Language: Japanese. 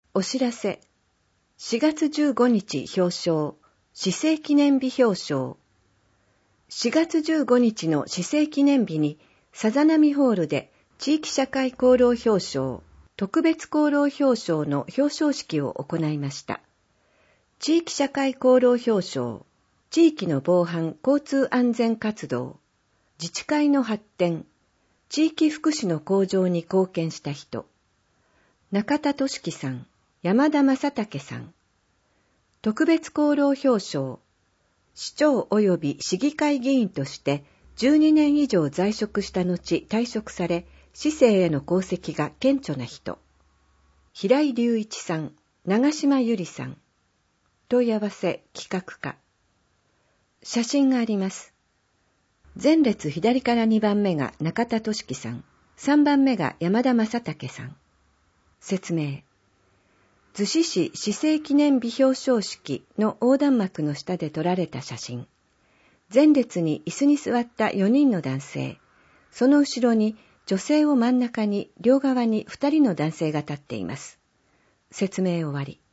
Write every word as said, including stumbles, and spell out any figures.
お知らせ。しがつじゅうごにち表彰、市政記念日表彰。しがつじゅうごにちの市政記念日に、さざ波ホールで地域社会功労表彰、特別功労表彰の表彰式を行いました。地域社会功労表彰、地域の防犯交通安全活動、自治会の発展、地域福祉の向上に貢献した人、中田俊樹さん、山田正武さん。特別功労表彰、市長及び市議会議員としてじゅうにねん以上在職した後退職され、市政への功績が顕著な人、平井隆一さん、長島由里さん。問い合わせ企画課。写真があります。前列左からにばんめが中田俊樹さん、さんばんめが山田正武さん。説明。逗子市市政記念日表彰式の横断幕の下で撮られた写真。前列に椅子に座ったよにんの男性、その後ろに女性を真ん中に両側にふたりの男性が立っています。説明終わり。